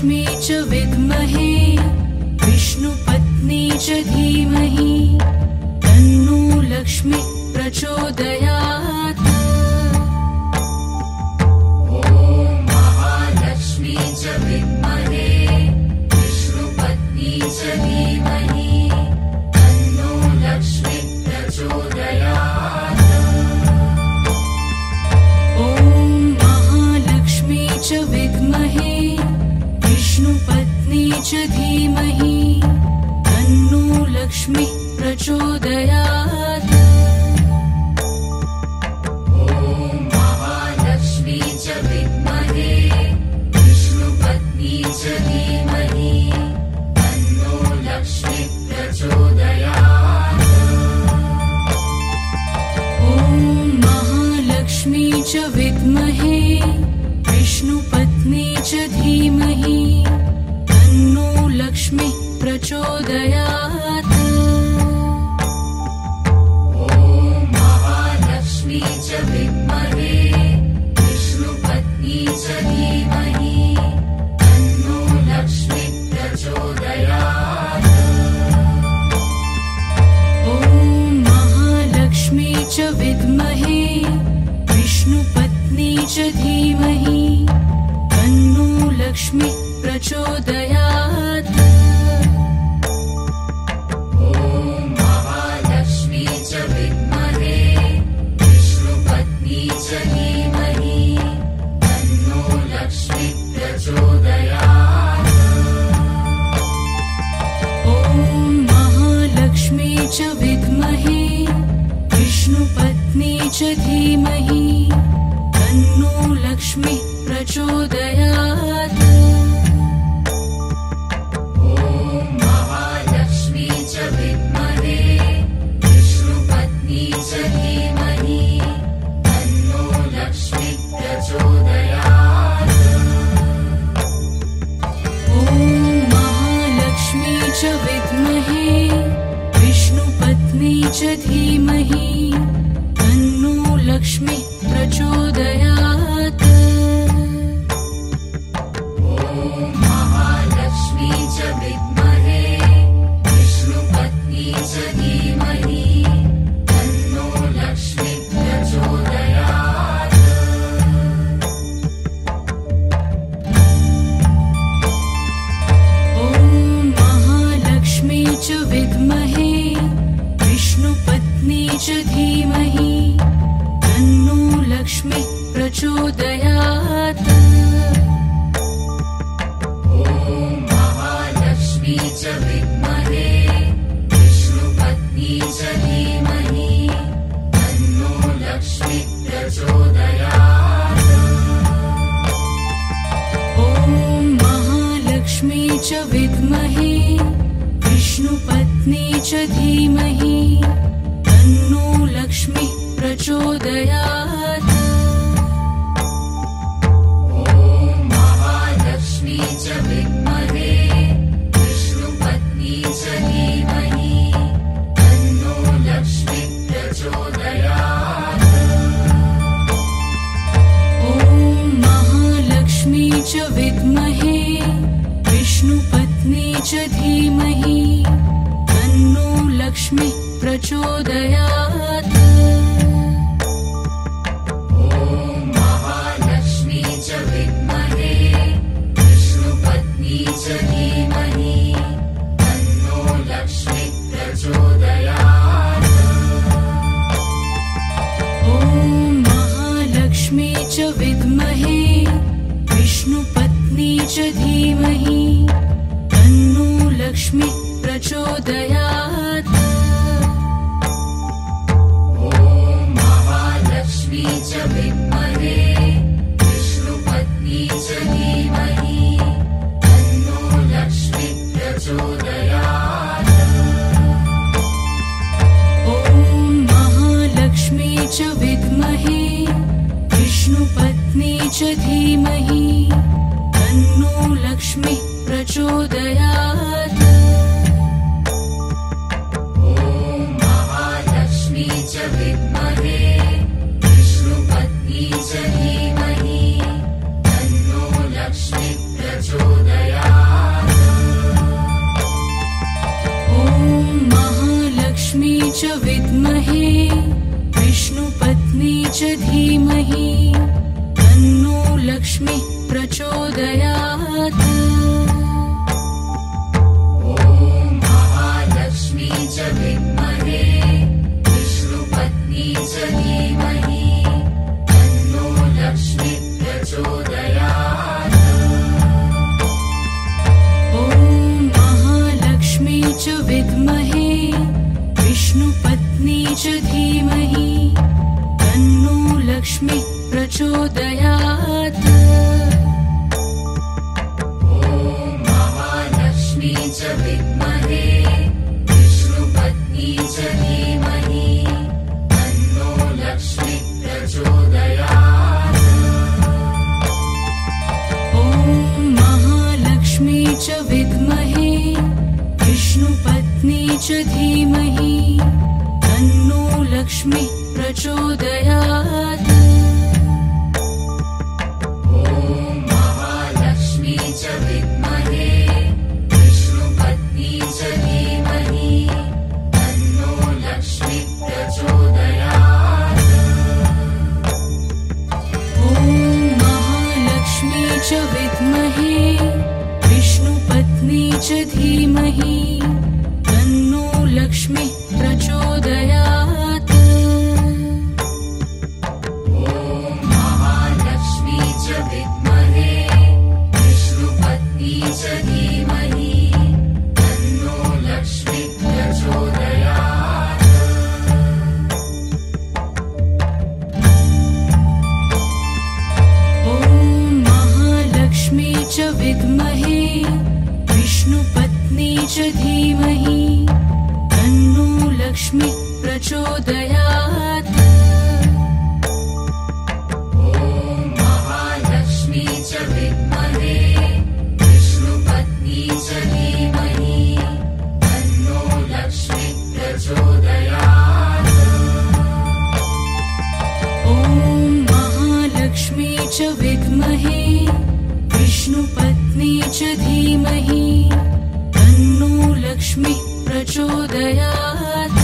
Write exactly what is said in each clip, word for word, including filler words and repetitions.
महालक्ष्मी च विद्महे विष्णुपत्नी च धीमहि तन्नो लक्ष्मी प्रचोदयात्। ॐ महालक्ष्मी च विद्महे विष्णुपत्नी च धीमहि तन्नो लक्ष्मी प्रचोदयात्। ॐ महालक्ष्मी च विद्महे विष्णुपत्नी च धीमहि तन्नो लक्ष्मी प्रचोदयात्। ॐ महालक्ष्मी च विद्महे विष्णुपत्नी च धीमहि तन्नो लक्ष्मी प्रचोदयात्। ॐ महालक्ष्मी च विद्महे विष्णुपत्नी च धीमहि तन्नो लक्ष्मी प्रचोदयात्। ॐ महालक्ष्मी च विद्महे विष्णुपत्नी च धीमहि तन्नो लक्ष्मी प्रचोदयात्। ॐ महालक्ष्मी च विद्महे विष्णुपत्नी च धीमहि तन्नो लक्ष्मी प्रचोदयात्। ॐ महालक्ष्मी च विद्महे विष्णुपत्नी च धीमहि तन्नो लक्ष्मी प्रचोदयात्। ॐ महालक्ष्मी च विद्महे विष्णुपत्नी च धीमहि तन्नो लक्ष्मी प्रचोदयात्। ॐ महालक्ष्मी च विद्महे विष्णुपत्नी च धीमहि तन्नो लक्ष्मी प्रचोदयात्। ॐ महालक्ष्मी च विद्महे विष्णुपत्नी च धीमहि तन्नो लक्ष्मी प्रचोदयात्। ॐ महालक्ष्मी च विद्महे विष्णुपत्नी च धीमहि तन्नो लक्ष्मी प्रचोदयात्। ॐ महालक्ष्मी च विद्महे विष्णुपत्नी च धीमहि तन्नो लक्ष्मी प्रचोदयात्। ॐ महालक्ष्मी च विद्महे विष्णुपत्नी च धीमहि तन्नो लक्ष्मी प्रचोदयात्। ॐ महालक्ष्मी च विद्महे विष्णुपत्नी च धीमहि तन्नो लक्ष्मी प्रचोदयात्। ॐ महालक्ष्मी च विद्महे विष्णुपत्नी च धीमहि तन्नो लक्ष्मी प्रचोदयात्। ॐ महालक्ष्मी च विद्महे विष्णुपत्नी च धीमहि तन्नो लक्ष्मी प्रचोदयात्। ॐ महालक्ष्मी च विद्महे विष्णुपत्नी च धीमहि तन्नो लक्ष्मी प्रचोदयात्। ॐ महालक्ष्मी च विद्महे विष्णुपत्नी च धीमहि तन्नो लक्ष्मी प्रचोदयात्। ॐ महालक्ष्मी च विद्महे विष्णुपत्नी च धीमहि तन्नो लक्ष्मी प्रचोदयात्। ॐ महालक्ष्मी च विद्महे विष्णुपत्नी च धीमहि तन्नो लक्ष्मी प्रचोदयात्। ॐ महालक्ष्मी च विद्महे विष्णुपत्नी च धीमहि तन्नो लक्ष्मी प्रचोदयात्। च विद्महे विष्णुपत्नी च धीमहि तन्नो लक्ष्मी प्रचोदयात्। ॐ महालक्ष्मी च विद्महे विष्णुपत्नी च धीमहि तन्नो लक्ष्मी प्रचोदयात्। ॐ महालक्ष्मी च विद्महे विष्णुपत्नी च धीमहि तन्नो लक्ष्मी प्रचोदयात्। ॐ महालक्ष्मी च विद्महे विष्णुपत्नी च धीमहि तन्नो लक्ष्मी प्रचोदयात्। ॐ महालक्ष्मी च विद्महे विष्णुपत्नी च धीमहि तन्नो लक्ष्मी प्रचोदयात्। ॐ महालक्ष्मी च विद्महे विष्णुपत्नी च धीमहि तन्नो लक्ष्मी प्रचोदयात्। ॐ महालक्ष्मी च विद्महे विष्णुपत्नी च धीमहि तन्नो लक्ष्मी प्रचोदयात्। ॐ महालक्ष्मी च विद्महे विष्णुपत्नी च धीमहि तन्नो लक्ष्मी प्रचोदयात्। ॐ महालक्ष्मी च विद्महे विष्णुपत्नी च धीमहि तन्नो लक्ष्मी प्रचोदयात्। ॐ महालक्ष्मी च विद्महे विष्णुपत्नी च धीमहि तन्नो लक्ष्मी प्रचोदयात्। ॐ महालक्ष्मी च विद्महे विष्णुपत्नी च धीमहि तन्नो लक्ष्मी प्रचोदयात्।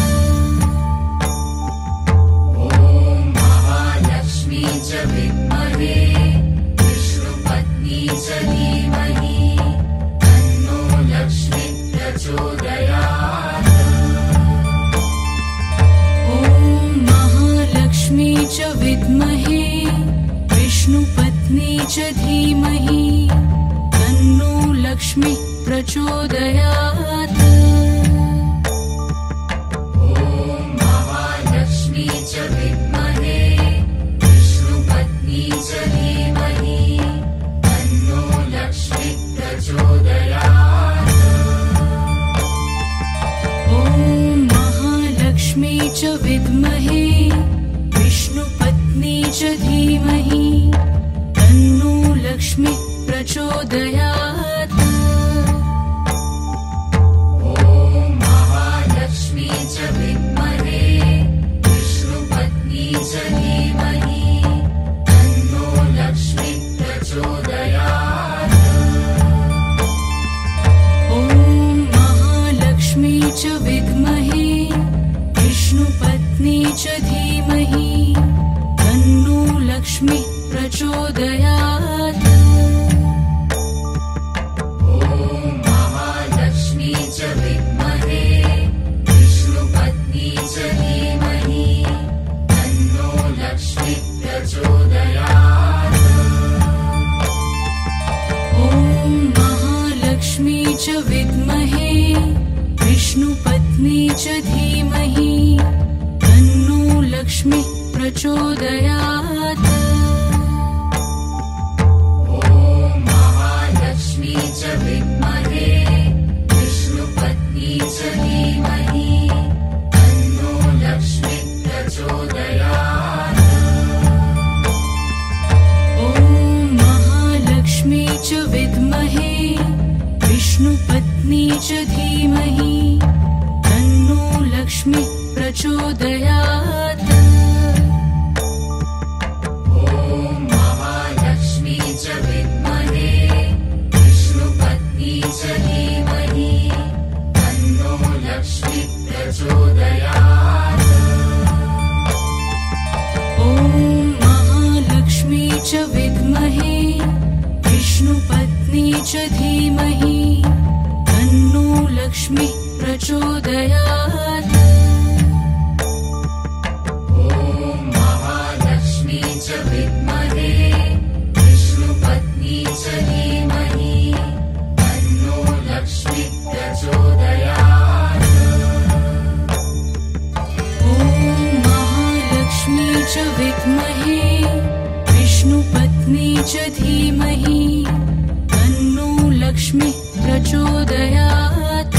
ॐ महालक्ष्मी च विद्महे विष्णुपत्नी च धीमहि तन्नो लक्ष्मी प्रचोदयात्। ॐ महालक्ष्मी च विद्महे विष्णुपत्नी च धीमहि तन्नो लक्ष्मी प्रचोदयात्। ॐ महालक्ष्मी च विद्महे विष्णुपत्नी च धीमहि तन्नो लक्ष्मी प्रचोदयात्। ॐ महालक्ष्मी च विद्महे विष्णुपत्नी च धीमहि तन्नो लक्ष्मी प्रचोदयात्। ॐ महालक्ष्मी च विद्महे विष्णुपत्नी च धीमहि तन्नो लक्ष्मी प्रचोदयात्। ॐ महालक्ष्मी च विद्महे विष्णुपत्नी च धीमहि तन्नो लक्ष्मी प्रचोदयात्। ॐ महालक्ष्मी च विद्महे विष्णुपत्नी च धीमहि तन्नो लक्ष्मी प्रचोदयात्। ॐ महालक्ष्मी च विद्महे विष्णुपत्नी च धीमहि तन्नो लक्ष्मी प्रचोदयात्। ॐ महालक्ष्मी च विद्महे विष्णुपत्नी च धीमहि तन्नो लक्ष्मी प्रचोदयात्। ॐ महालक्ष्मी च विद्महे विष्णुपत्नी च धीमहि तन्नो लक्ष्मी प्रचोदयात्। ॐ महालक्ष्मी च विद्महे विष्णुपत्नी च धीमहि तन्नो लक्ष्मी प्रचोदयात्। च विद्महे विष्णुपत्नी च धीमहि तन्नो लक्ष्मी प्रचोदयात्। ॐ महालक्ष्मी च विद्महे विष्णुपत्नी च धीमहि तन्नो लक्ष्मी प्रचोदयात्।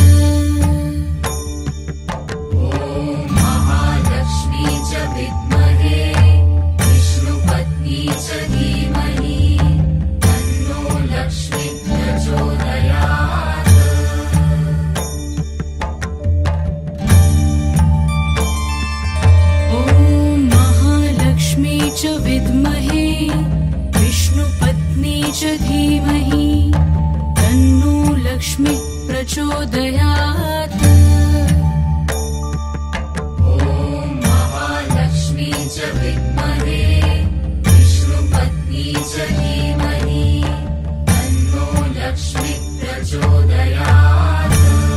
च विद्महे विष्णुपत्नी च धीमहि तन्नो लक्ष्मी प्रचोदयात्। ॐ महालक्ष्मी च विद्महे विष्णुपत्नी च धीमहि तन्नो लक्ष्मी प्रचोदयात्।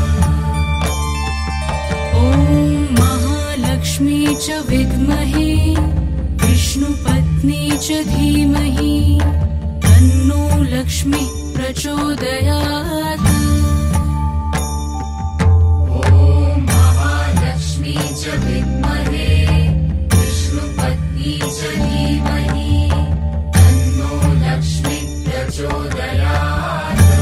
ॐ महालक्ष्मी च विद्महे विष्णुपत्नी च धीमहि तन्नो लक्ष्मी प्रचोदयात्। ॐ महालक्ष्मी च विद्महे विष्णुपत्नी च धीमहि तन्नो लक्ष्मी प्रचोदयात्।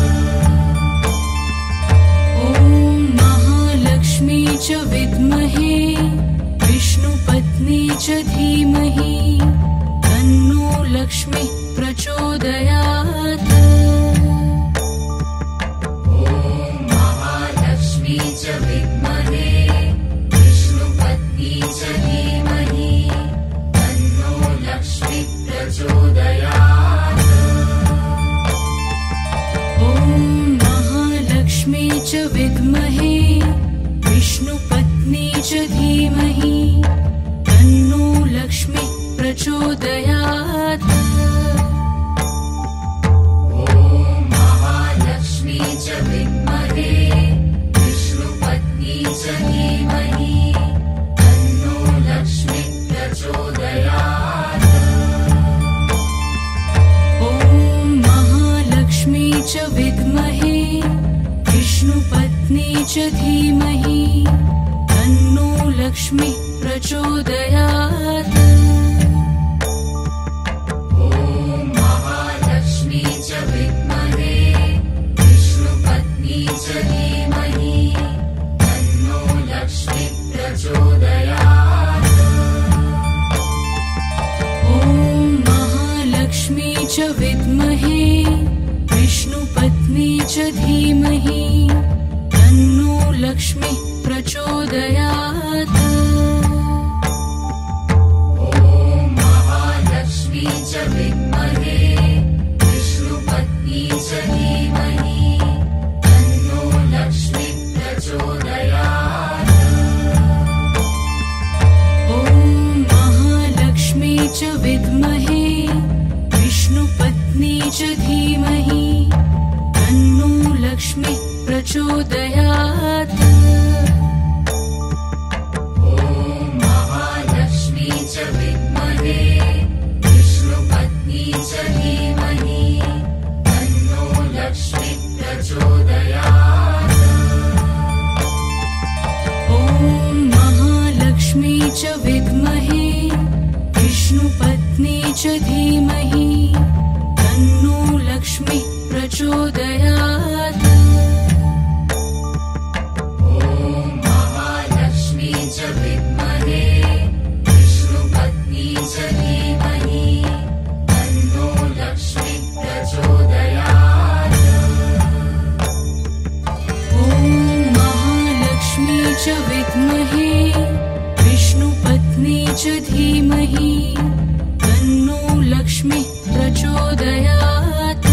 ॐ महालक्ष्मी च विद्महे विष्णुपत्नी च धीमहि तन्नो लक्ष्मी प्रचोदयात्। ॐ महालक्ष्मी च विद्महे विष्णुपत्नी च धीमहि तन्नो लक्ष्मी प्रचोदयात्। ॐ महालक्ष्मी च विद्महे विष्णुपत्नी च धीमहि तन्नो लक्ष्मी प्रचोदयात्। ॐ महालक्ष्मी च विद्महे विष्णुपत्नी च धीमहि तन्नो लक्ष्मी प्रचोदयात्। ॐ महालक्ष्मी च विद्महे विष्णुपत्नी च धीमहि तन्नो लक्ष्मी प्रचोदयात्। ॐ महालक्ष्मी च विद्महे विष्णुपत्नी च धीमहि तन्नो लक्ष्मी प्रचोदयात्। ॐ महालक्ष्मी च विद्महे विष्णुपत्नी च धीमहि तन्नो लक्ष्मी प्रचोदयात्। ॐ महालक्ष्मी च विद्महे विष्णुपत्नी च धीमहि तन्नो लक्ष्मी प्रचोदयात्। ॐ महालक्ष्मी च विद्महे विष्णुपत्नी च धीमहि तन्नो लक्ष्मी प्रचोदयात्। ॐ महालक्ष्मी च विद्महे विष्णुपत्नी च धीमहि तन्नो लक्ष्मी प्रचोदयात्। ॐ महालक्ष्मी च विद्महे विष्णुपत्नी च धीमहि तन्नो लक्ष्मी प्रचोदयात्। ॐ महालक्ष्मी च विद्महे विष्णुपत्नी च धीमहि तन्नो लक्ष्मी प्रचोदयात्। ॐ महालक्ष्मी च विद्महे विष्णुपत्नी च धीमहि तन्नो लक्ष्मी प्रचोदयात्।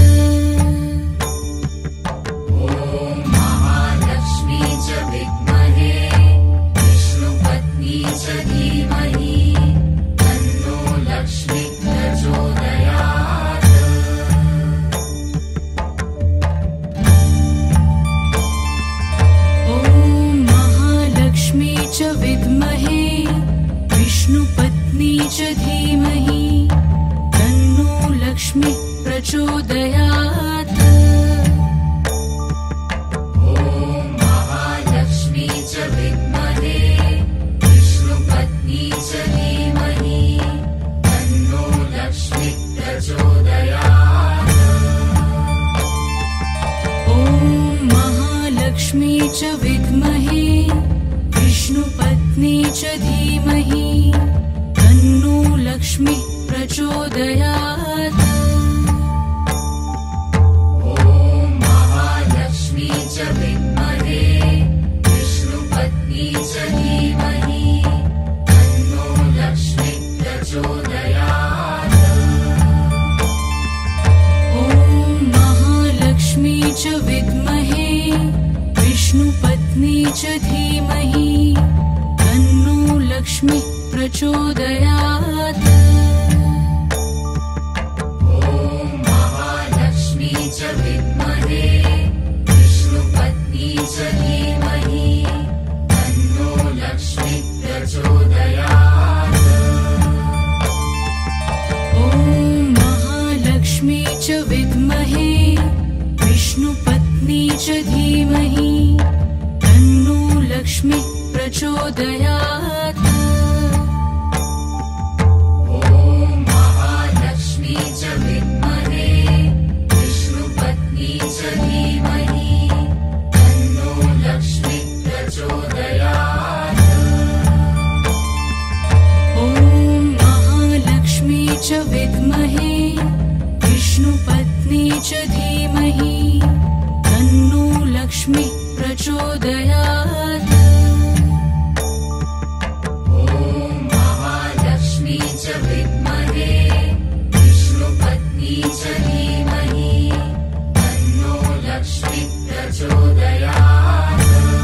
ॐ महालक्ष्मी च विद्महे विष्णुपत्नी च धीमहि तन्नो लक्ष्मी प्रचोदयात्। ॐ महालक्ष्मी च विद्महे विष्णुपत्नी विष्णुपत्नी च धीमहि तन्नो लक्ष्मी प्रचोदयात्। ॐ महालक्ष्मी च विद्महे विष्णुपत्नी च धीमहि तन्नो लक्ष्मी प्रचोदयात्। ॐ महालक्ष्मी च विद्महे विष्णुपत्नी च धीमहि तन्नो लक्ष्मी प्रचोदयात्। ॐ महालक्ष्मी च विद्महे विष्णुपत्नी च धीमहि तन्नो लक्ष्मी प्रचोदयात्। ॐ महालक्ष्मी च विद्महे विष्णुपत्नी च धीमहि तन्नो लक्ष्मी प्रचोदयात्। ॐ महालक्ष्मी च विद्महे विष्णुपत्नी च धीमहि तन्नो लक्ष्मी प्रचोदयात्। ॐ महालक्ष्मी च विद्महे विष्णुपत्नी च धीमहि तन्नो लक्ष्मी प्रचोदयात्। ॐ महालक्ष्मी च विद्महे विष्णुपत्नी च धीमहि तन्नो लक्ष्मी प्रचोदयात्। ॐ महालक्ष्मी च विद्महे विष्णुपत्नी च धीमहि तन्नो लक्ष्मी प्रचोदयात्। ॐ महालक्ष्मी च विद्महे विष्णुपत्नी च धीमहि तन्नो लक्ष्मी प्रचोदयात्।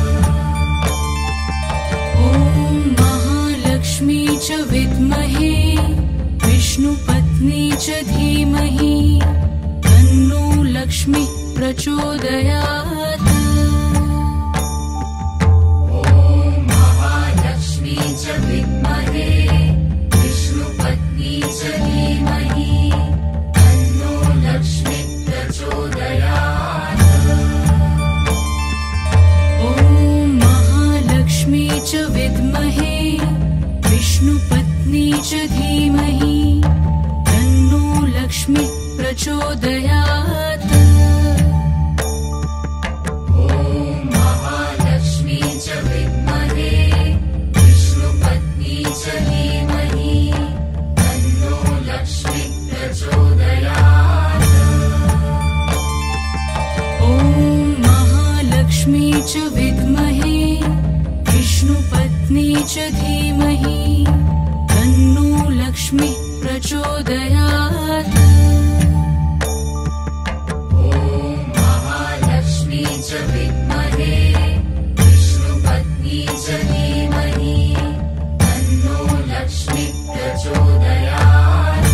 ॐ महालक्ष्मी च विद्महे विष्णुपत्नी च धीमहि तन्नो लक्ष्मी प्रचोदयात्। ॐ महालक्ष्मी च विद्महे विष्णुपत्नी च धीमहि तन्नो लक्ष्मी प्रचोदयात्। ॐ महालक्ष्मी च विद्महे विष्णुपत्नी च धीमहि तन्नो लक्ष्मी प्रचोदयात्। ॐ महालक्ष्मी च विद्महे विष्णुपत्नी च धीमहि तन्नो लक्ष्मी प्रचोदयात्। ॐ महालक्ष्मी च विद्महे विष्णुपत्नी च धीमहि तन्नो लक्ष्मी प्रचोदयात्। ॐ महालक्ष्मी च विद्महे विष्णुपत्नी च धीमहि तन्नो लक्ष्मी प्रचोदयात्।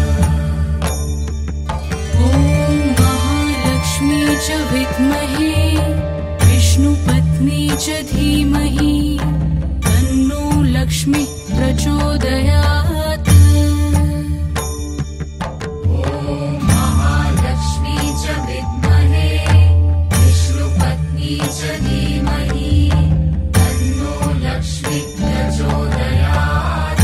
ॐ महालक्ष्मी च विद्महे विष्णुपत्नी च धीमहि तन्नो लक्ष्मी प्रचोदयात्। ॐ महालक्ष्मी च विद्महे विष्णुपत्नी च धीमहि तन्नो लक्ष्मी प्रचोदयात्।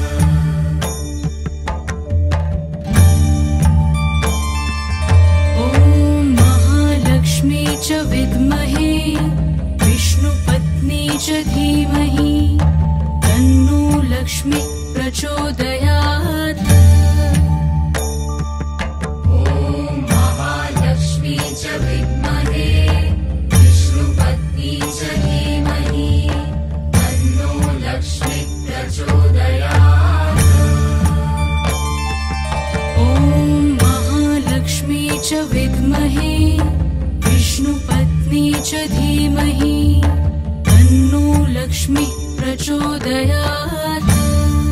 ॐ महालक्ष्मी च विद्महे विष्णुपत्नी च धीमहि तन्नो लक्ष्मी प्रचोदयात्। ॐ महालक्ष्मी च विद्महे विष्णुपत्नी च धीमहि तन्नो लक्ष्मी प्रचोदयात्। ॐ महालक्ष्मी च विद्महे विष्णुपत्नी च धीमहि तन्नो लक्ष्मी प्रचोदयात्।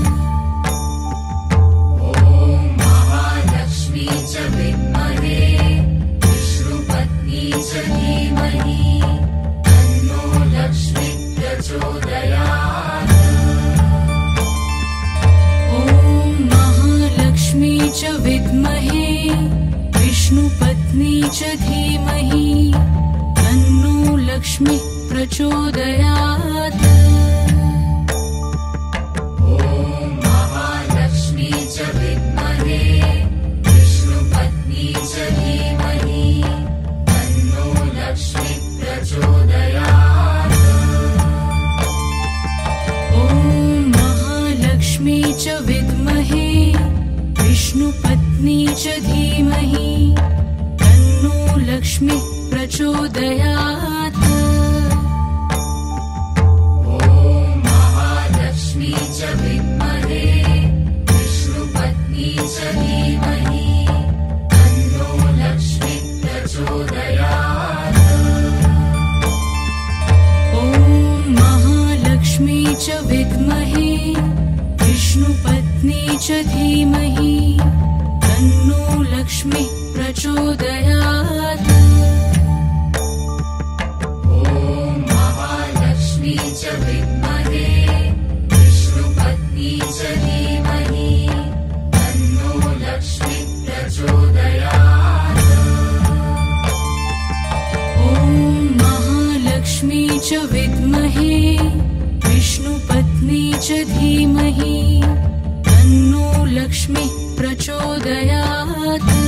ॐ महालक्ष्मी च विद्महे विष्णुपत्नी च धीमहि तन्नो लक्ष्मी प्रचोदयात्। ॐ च विद्महे विष्णुपत्नी च धीमहि तन्नो लक्ष्मी प्रचोदयात्। ॐ महालक्ष्मी च विद्महे विष्णुपत्नी च धीमहि तन्नो लक्ष्मी प्रचोदयात्। ॐ महालक्ष्मी च विद्महे विष्णुपत्नी च धीमहि तन्नो लक्ष्मी प्रचोदयात्। ॐ महालक्ष्मी च विद्महे विष्णुपत्नी च धीमहि तन्नो लक्ष्मी प्रचोदयात्। ॐ महालक्ष्मी च विद्महे विष्णुपत्नी च धीमहि तन्नो लक्ष्मी प्रचोदयात्। ॐ महालक्ष्मी च विद्महे विष्णुपत्नी च धीमहि तन्नो लक्ष्मी प्रचोदयात्। ॐ महालक्ष्मी च विद्महे विष्णुपत्नी च धीमहि तन्नो लक्ष्मी प्रचोदयात्।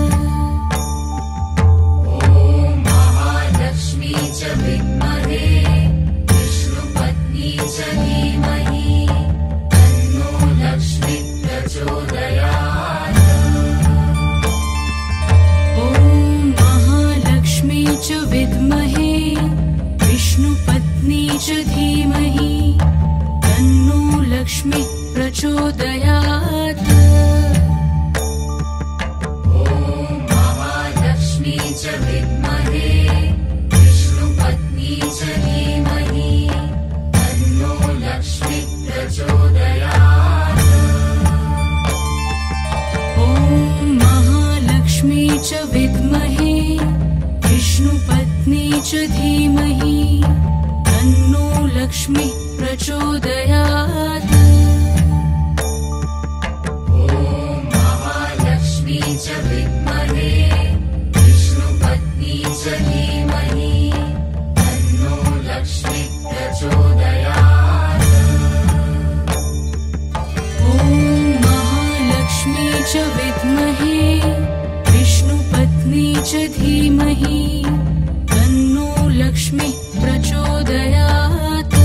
ॐ महालक्ष्मी च विद्महे विष्णुपत्नी च धीमहि तन्नो लक्ष्मी प्रचोदयात्। ॐ महालक्ष्मी च विद्महे विष्णुपत्नी च धीमहि तन्नो लक्ष्मी प्रचोदयात्। ॐ महालक्ष्मी च विद्महे विष्णुपत्नी च धीमहि तन्नो लक्ष्मी प्रचोदयात्। ॐ महालक्ष्मी च विद्महे विष्णुपत्नी च धीमहि तन्नो लक्ष्मी प्रचोदयात्। ॐ महालक्ष्मी च विद्महे विष्णुपत्नी च धीमहि तन्नो लक्ष्मी प्रचोदयात्। ॐ महालक्ष्मी च विद्महे विष्णुपत्नी च धीमहि तन्नो लक्ष्मी प्रचोदयात्।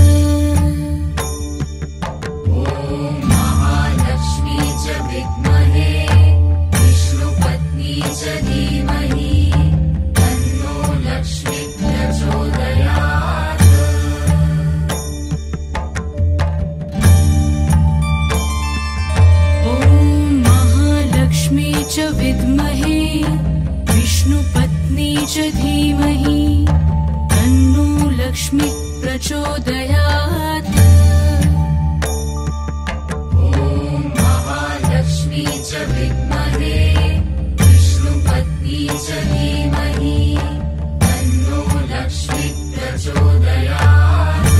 ॐ महालक्ष्मी च विद्महे विष्णुपत्नी च धीमहि तन्नो लक्ष्मी प्रचोदयात्। ॐ महालक्ष्मी च विद्महे विष्णुपत्नी च धीमहि तन्नो लक्ष्मी प्रचोदयात्। ॐ महालक्ष्मी च विद्महे विष्णुपत्नी च धीमहि तन्नो लक्ष्मी प्रचोदयात्।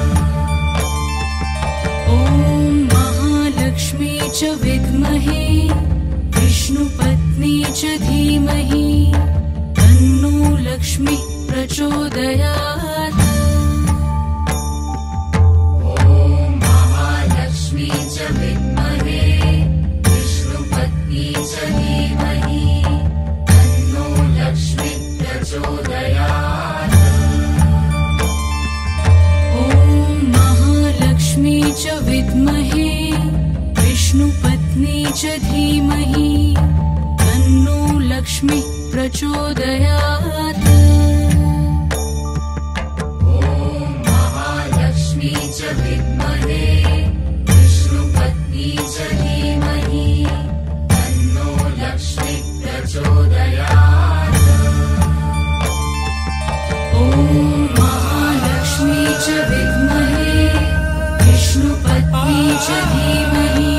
ॐ महालक्ष्मी च विद्महे विष्णुपत्नी च धीमहि तन्नो लक्ष्मी प्रचोदयात्। ॐ महालक्ष्मी च विद्महे विष्णुपत्नी च धीमहि तन्नो लक्ष्मी प्रचोदयात्। ॐ महालक्ष्मी च विद्महे विष्णुपत्नी च धीमहि तन्नो लक्ष्मी प्रचोदयात्। ॐ महालक्ष्मी च विद्महे विष्णुपत्नी च धीमहि तन्नो लक्ष्मी प्रचोदयात्। ॐ महालक्ष्मी च विद्महे विष्णुपत्नी च धीमहि